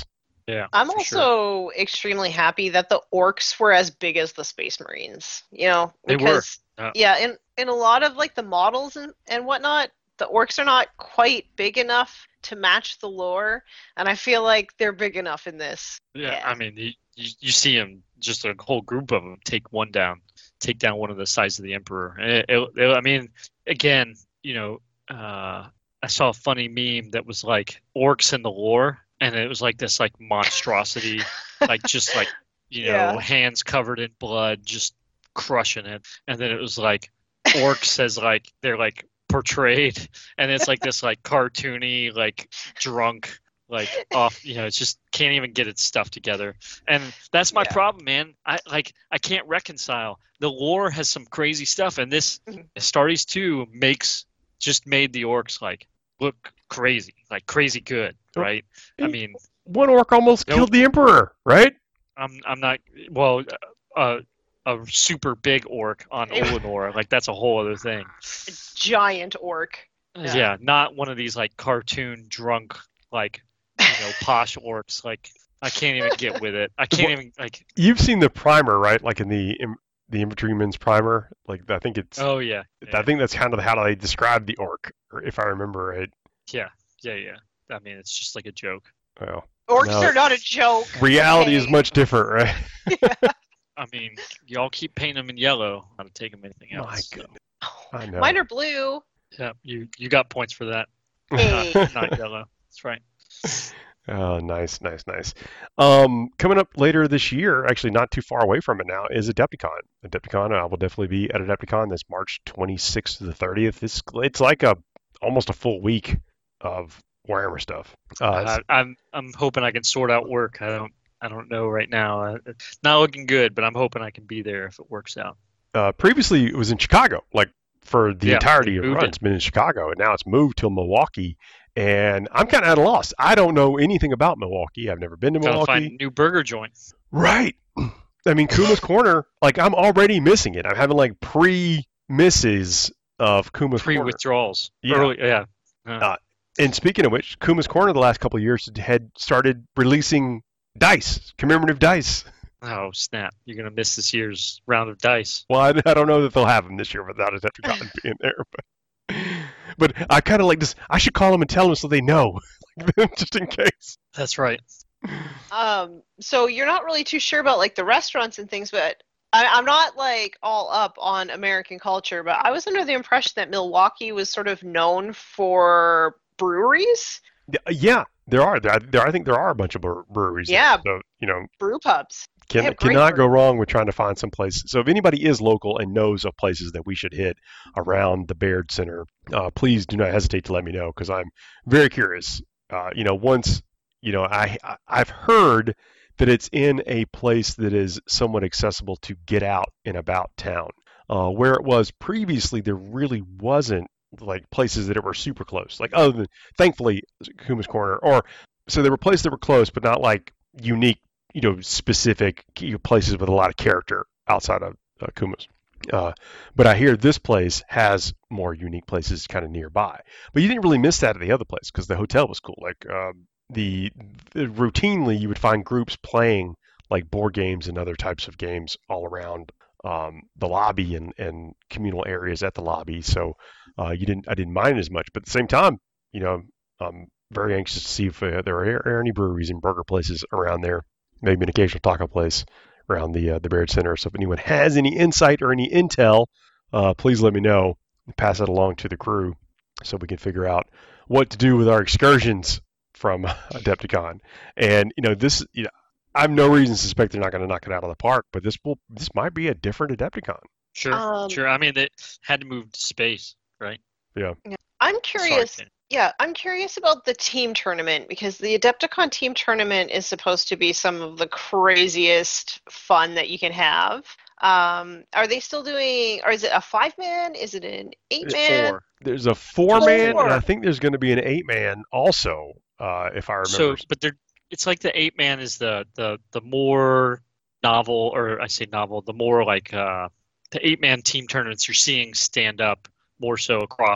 Yeah. I'm for sure. also extremely happy that the orcs were as big as the Space Marines. You know, They were. because Yeah. yeah, in in a lot of like the models and and whatnot, the orcs are not quite big enough to match the lore, and I feel like they're big enough in this. Yeah, Yeah. I mean, you, you, you see him, just a whole group of them take one down, take down one of the size of the Emperor. And it, it, it- I mean, again, you know, uh, I saw a funny meme that was like orcs in the lore, and it was like this like monstrosity, like just like, you know, Yeah. hands covered in blood, just crushing it. And then it was like orcs as like they're like portrayed, and it's like this like cartoony, like drunk, like off, you know, it's just can't even get its stuff together. And that's my Yeah. problem, man. I like I can't reconcile. The lore has some crazy stuff, and this Mhm. Astartes two makes just made the orcs like look crazy, like crazy good, Oh, right? I hey. mean, One orc almost Nope. killed the Emperor, right? I'm I'm not well, uh, a super big orc on Olenor, like that's a whole other thing. Giant orc. Yeah. Yeah. Not one of these like cartoon drunk like you know posh orcs. Like I can't even get with it. I can't What- even like. You've seen the primer, right? Like in the in, the infantryman's primer. Like I think it's. Oh yeah. I Yeah. think that's kind of how they describe the orc, or if I remember right. Yeah. Yeah. Yeah. I mean, it's just like a joke. Well, Orcs No. are not a joke. reality is okay? much different, right? I mean, y'all keep painting them in yellow. I don't take them anything else. My so, goodness. I know. Mine are blue. Yeah. You you got points for that. Hey. Not, not yellow. That's right. Oh, nice, nice, nice. Um, coming up later this year, actually not too far away from it now, is Adepticon. Adepticon, I will definitely be at Adepticon this March twenty-sixth to the thirtieth. It's it's like a almost a full week of Warhammer stuff. Uh, I, I'm I'm hoping I can sort out work. I don't I don't know right now. Uh, It's not looking good, but I'm hoping I can be there if it works out. uh, previously, it was in Chicago, like for the Yeah, entirety they of the moved run. it. It's been in Chicago, and now it's moved to Milwaukee. And I'm kind of at a loss. I don't know anything about Milwaukee. I've never been to Gotta Milwaukee. find a new burger joint. Right. I mean, Kuma's Corner, like I'm already missing it. I'm having like pre-misses of Kuma's Pre Corner. withdrawals. Yeah. Early, yeah. Uh, Uh, And speaking of which, Kuma's Corner the last couple of years had started releasing dice, commemorative dice. oh snap! You're gonna miss this year's round of dice. Well, I, I don't know that they'll have them this year without a Decepticon being there, but but I kind of like this. I should call them and tell them so they know, just in case. That's right. Um, so you're not really too sure about like the restaurants and things, but I, I'm not like all up on American culture, but I was under the impression that Milwaukee was sort of known for breweries, Yeah, Yeah, there are. There, there, I think there are a bunch of bre- breweries. there. Yeah. So you know, brew pubs. Can, have great cannot go breweries. wrong with trying to find some place. So if anybody is local and knows of places that we should hit around the Baird Center, uh, please do not hesitate to let me know because I'm very curious. Uh, you know, once you know, I I- I've heard that it's in a place that is somewhat accessible to get out and about town. Uh, where it was previously, there really wasn't like places that were super close. Like other than thankfully Kuma's Corner, or so there were places that were close, but not like unique, you know, specific key places with a lot of character outside of uh, Kuma's. Uh, but I hear this place has more unique places kind of nearby. But you didn't really miss that at the other place because the hotel was cool. Like um, the, the routinely you would find groups playing like board games and other types of games all around um, the lobby and, and communal areas at the lobby. So uh, you didn't I didn't mind it as much. But at the same time, you know, I'm very anxious to see if uh, there are, are any breweries and burger places around there. Maybe an occasional taco place around the uh, the Baird Center. So if anyone has any insight or any intel, uh, please let me know. Pass it along to the crew so we can figure out what to do with our excursions from Adepticon. And you know, this, you know, I have no reason to suspect they're not going to knock it out of the park, but this will this might be a different Adepticon. Sure. Um, sure. I mean, they had to move to space, right? I'm curious. Sorry, Ken. Yeah, I'm curious about the team tournament because the Adepticon team tournament is supposed to be some of the craziest fun that you can have. Um, are they still doing, or is it a five man? Is it an eight man? Four. There's a four man, Four. and I think there's going to be an eight man also, uh, if I So, remember. but they're it's like the eight man is the the the more novel, or I say novel, the more like uh, the eight man team tournaments you're seeing stand up more so across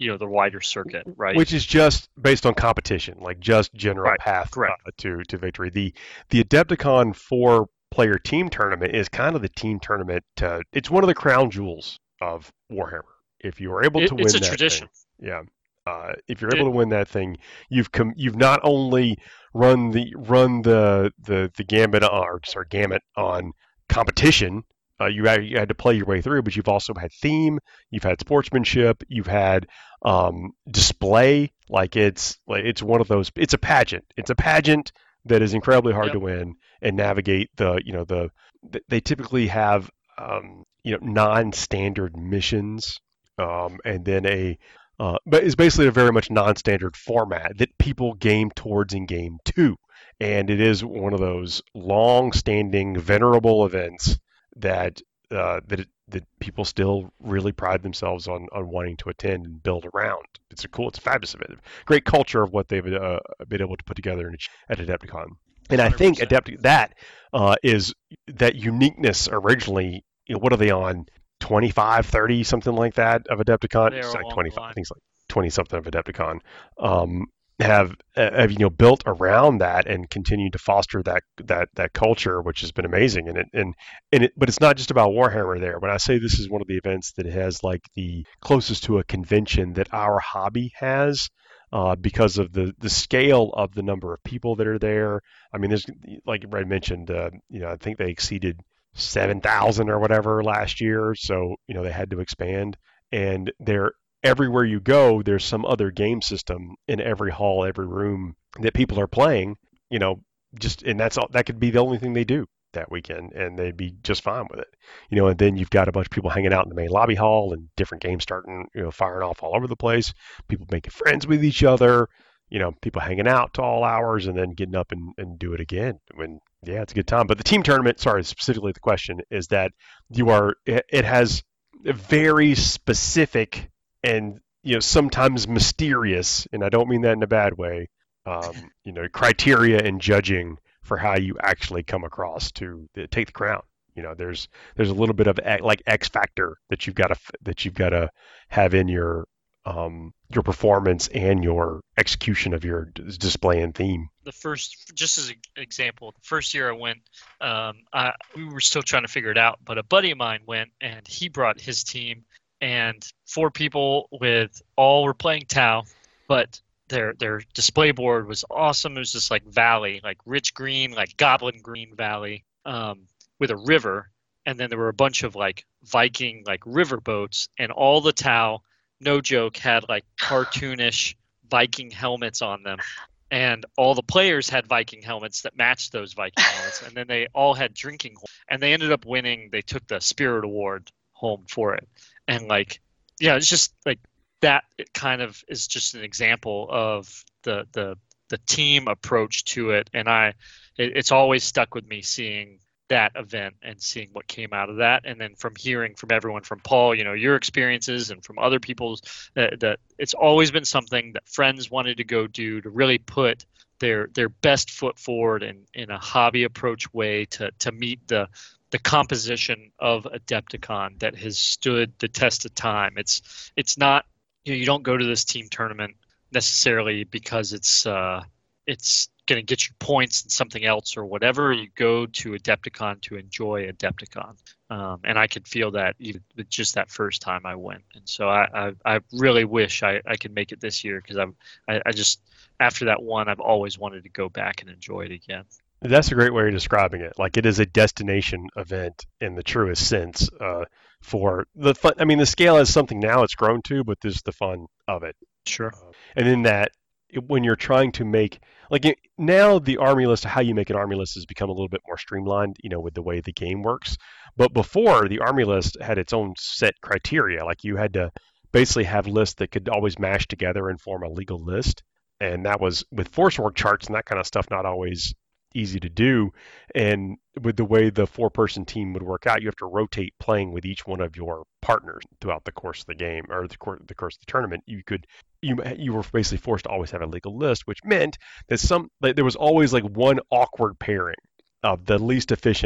you know the wider circuit, right? Which is just based on competition, like just general Right, path uh, correct. to to victory. The the Adepticon four player team tournament is kind of the team tournament. To, it's one of the crown jewels of Warhammer. If you are able It- to win it's a that tradition. thing, yeah. Uh, if you're able It- to win that thing, you've com- you've not only run the run the the the gambit on, or sorry, gamut on competition. Uh, you had you had to play your way through, but you've also had theme, you've had sportsmanship, you've had um, display. Like it's like it's one of those. It's a pageant. It's a pageant that is incredibly hard Yep. to win and navigate. The you know the they typically have um, you know non-standard missions, um, and then a uh, but it's basically a very much non-standard format that people game towards in game two, and it is one of those long-standing, venerable events that uh, that it, that people still really pride themselves on on wanting to attend and build around. It's a cool, it's a fabulous event, great culture of what they've uh, been able to put together in, at Adepticon. And I think one hundred percent. Adept that uh, is that uniqueness originally. You know, what are they on? twenty-five, thirty, something like that of Adepticon. They are It's like along the twenty-five. line. I think it's like twenty something of Adepticon. Um, have have you know built around that and continued to foster that that that culture, which has been amazing. And it and and it, but it's not just about Warhammer there. When I say this is one of the events that has like the closest to a convention that our hobby has, uh, because of the the scale of the number of people that are there. I mean, there's like Red mentioned, uh, you know, I think they exceeded seven thousand or whatever last year, so you know they had to expand. And they're everywhere you go, there's some other game system in every hall, every room that people are playing, you know, just, and that's all, that could be the only thing they do that weekend, and they'd be just fine with it, you know. And then you've got a bunch of people hanging out in the main lobby hall, and different games starting, you know, firing off all over the place, people making friends with each other, you know, people hanging out to all hours and then getting up and, and do it again when, yeah, it's a good time. But the team tournament, sorry, specifically the question is that you are, it, it has a very specific and, you know, sometimes mysterious, and I don't mean that in a bad way, um, you know, criteria and judging for how you actually come across to uh, take the crown. You know, there's there's a little bit of a- like X factor that you've got to that you've got to have in your um, your performance and your execution of your d- display and theme. The first, just as an example, the first year I went, um, I, we were still trying to figure it out, but a buddy of mine went and he brought his team, and four people with all were playing Tau, but their their display board was awesome. It was just like valley, like rich green, like goblin green valley, um, with a river, and then there were a bunch of like Viking like river boats, and all the Tau, no joke, had like cartoonish Viking helmets on them. And all the players had Viking helmets that matched those Viking helmets, and then they all had drinking horns. And they ended up winning. They took the Spirit Award home for it. And like, yeah, it's just like that. It kind of is just an example of the the the team approach to it. And I, it, it's always stuck with me seeing that event and seeing what came out of that, and then from hearing from everyone, from Paul, you know, your experiences, and from other people's, that, that it's always been something that friends wanted to go do, to really put their their best foot forward in in a hobby approach way to to meet the the composition of Adepticon that has stood the test of time. It's it's not, you know, you don't go to this team tournament necessarily because it's uh it's going to get you points in something else or whatever. You go to Adepticon to enjoy Adepticon, um, and I could feel that even with just that first time I went. And so I, I, I really wish I, I could make it this year, because I'm I, I just after that one I've always wanted to go back and enjoy it again. That's a great way of describing it. Like, it is a destination event in the truest sense, uh, for the fun. I mean, the scale is something now it's grown to, but there's the fun of it. Sure. Uh, and in that, it, when you're trying to make, like it, now the army list, how you make an army list has become a little bit more streamlined, you know, with the way the game works. But before, the army list had its own set criteria. Like, you had to basically have lists that could always mash together and form a legal list. And that was with force org charts and that kind of stuff, not always easy to do. And with the way the four person team would work out, you have to rotate playing with each one of your partners throughout the course of the game, or the course, the course of the tournament. You could you you were basically forced to always have a legal list, which meant that some like, there was always like one awkward pairing of the least efficient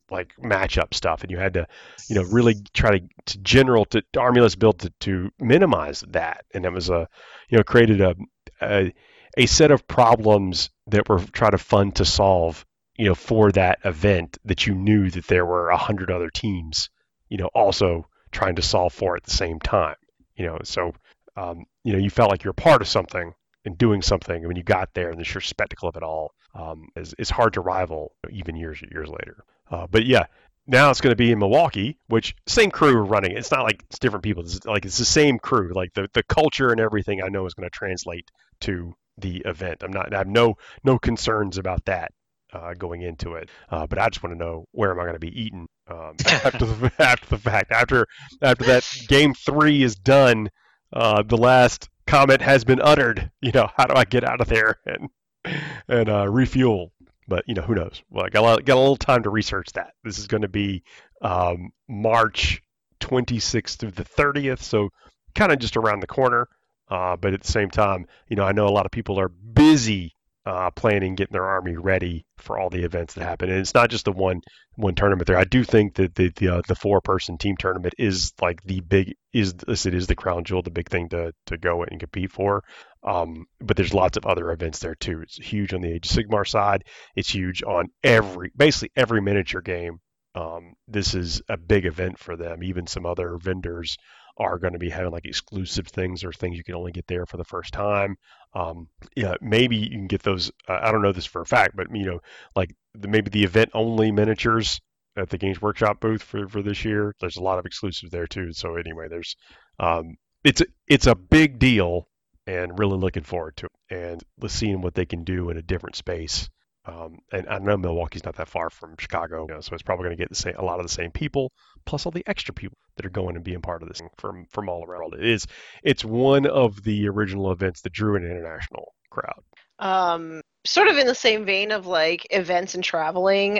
like matchup stuff, and you had to, you know, really try to, to general to, to army list build to, to minimize that, and it was a, you know, created a, a a set of problems that were trying to fun to solve, you know, for that event that you knew that there were a hundred other teams, you know, also trying to solve for at the same time, you know, so um, you know, you felt like you're part of something and doing something, and when you got there and the sheer spectacle of it all um, is, is hard to rival even years years later. Uh, but yeah, now it's going to be in Milwaukee, which same crew are running. It's not like it's different people. It's like it's the same crew. Like the, the culture and everything I know is going to translate to the event. I'm not. I have no no concerns about that uh, going into it. Uh, but I just want to know, where am I going to be eating um, after the after the fact after after that game three is done. Uh, the last comment has been uttered. You know, how do I get out of there and and uh, refuel? But you know, who knows? Well, I got a, lot, got a little time to research that. This is going to be um, March twenty-sixth through the thirtieth, so kind of just around the corner. Uh, but at the same time, you know, I know a lot of people are busy uh, planning, getting their army ready for all the events that happen. And it's not just the one one tournament there. I do think that the the, uh, the four person team tournament is like the big is it is the crown jewel, the big thing to to go and compete for. Um, but there's lots of other events there too. It's huge on the Age of Sigmar side. It's huge on every basically every miniature game. Um, this is a big event for them. Even some other vendors are going to be having like exclusive things or things you can only get there for the first time. Um, yeah, maybe you can get those. Uh, I don't know this for a fact, but you know, like the, maybe the event only miniatures at the Games Workshop booth for, for this year. There's a lot of exclusives there too. So anyway, there's um, it's a, it's a big deal, and really looking forward to it and seeing what they can do in a different space. Um, and I know Milwaukee's not that far from Chicago, you know, so it's probably going to get the same, a lot of the same people, plus all the extra people that are going and being part of this thing from from all around. It is, it's one of the original events that drew an international crowd. Um, sort of in the same vein of like events and traveling,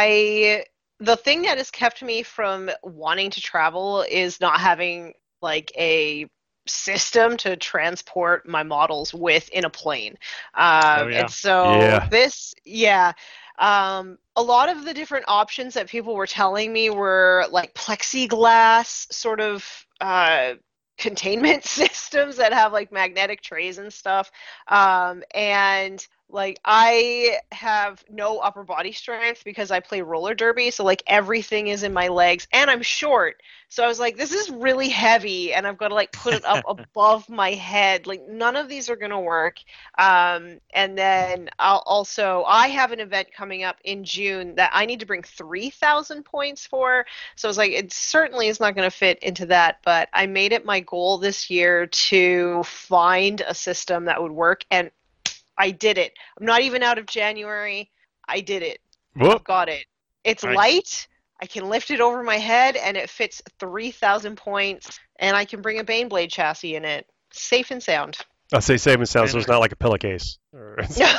I the thing that has kept me from wanting to travel is not having like a system to transport my models with in a plane. Um, oh, yeah. And so Yeah. this, yeah, um, a lot of the different options that people were telling me were like plexiglass sort of uh, containment systems that have like magnetic trays and stuff. Um, and like I have no upper body strength because I play roller derby, so like everything is in my legs, and I'm short. So I was like, this is really heavy, and I've got to like put it up above my head. Like none of these are gonna work. Um, and then I'll also I have an event coming up in June that I need to bring three thousand points for. So I was like, it certainly is not gonna fit into that. But I made it my goal this year to find a system that would work, and I did it. I'm not even out of January. I did it. Whoop. I've got it. It's Nice. light. I can lift it over my head, and it fits three thousand points, and I can bring a Baneblade chassis in it. Safe and sound. I say safe and sound, so it's not like a pillowcase. Or- No,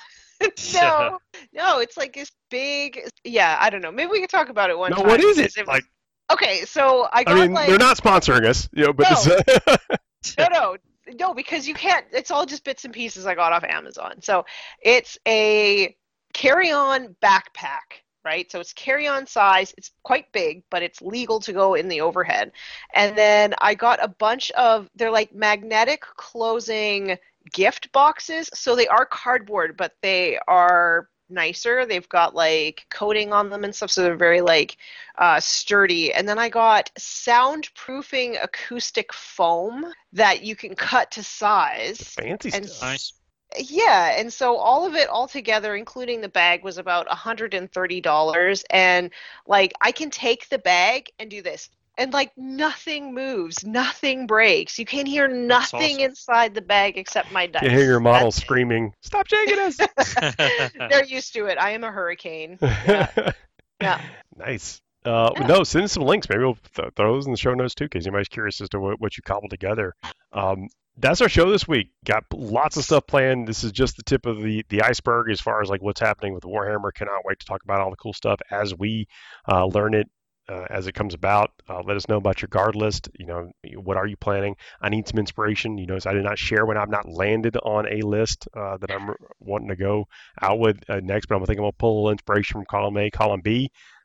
no, no. It's like this big. Yeah, I don't know. Maybe we could talk about it one No, time. what is it? because was- Like, okay, so I got I mean, like they're not sponsoring us, you know, but No. it's, no, no, no, because you can't. It's all just bits and pieces I got off Amazon. So it's a carry-on backpack, right? So it's carry-on size. It's quite big, but it's legal to go in the overhead. And then I got a bunch of, they're like magnetic closing gift boxes. So they are cardboard, but they are nicer. They've got like coating on them and stuff, so they're very like uh, sturdy. And then I got soundproofing acoustic foam that you can cut to size. fancy And stuff. Nice. Yeah, and so all of it all together, including the bag, was about one hundred thirty dollars. And like I can take the bag and do this, and like nothing moves, nothing breaks. You can hear nothing awesome. inside the bag except my dice. You hear your model That's it. screaming, "Stop shaking us!" They're used to it. I am a hurricane. Yeah. Yeah. Nice. Uh, Yeah. No, send us some links. Maybe we'll th- throw those in the show notes too, because anybody's curious as to what, what you cobbled together. Um, that's our show this week. Got lots of stuff planned. This is just the tip of the, the iceberg as far as like what's happening with Warhammer. Cannot wait to talk about all the cool stuff as we uh, learn it. Uh, as it comes about, uh, let us know about your guard list. You know, what are you planning? I need some inspiration. You notice I did not share when I've not landed on a list uh, that I'm wanting to go out with uh, next, but I'm thinking I'm gonna pull a little inspiration from column A, column B.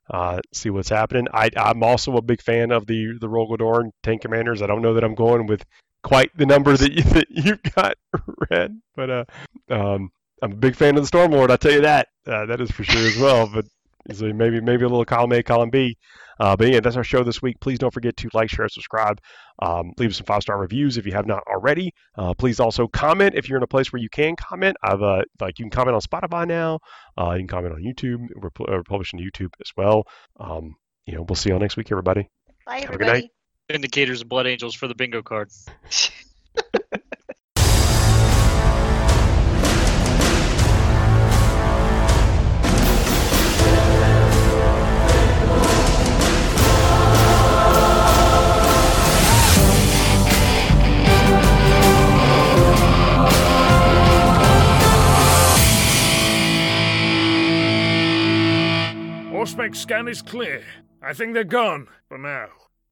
uh, see what's happening. I, I'm also a big fan of the the Rogal Dorn tank commanders. I don't know that I'm going with quite the number that, you, that you've got, Red, but uh, um, I'm a big fan of the Stormlord. I'll tell you that. Uh, that is for sure as well. But so maybe maybe a little column A, column B. Uh, but yeah, that's our show this week. Please don't forget to like, share, subscribe. Um, leave us some five-star reviews if you have not already. Uh, please also comment if you're in a place where you can comment. I've uh, like you can comment on Spotify now. Uh, you can comment on YouTube. We're, we're publishing to YouTube as well. Um, you know, we'll see you all next week, everybody. Bye, Have a good everybody. night. Indicators of Blood Angels for the bingo card. Auspex scan is clear. I think they're gone for now.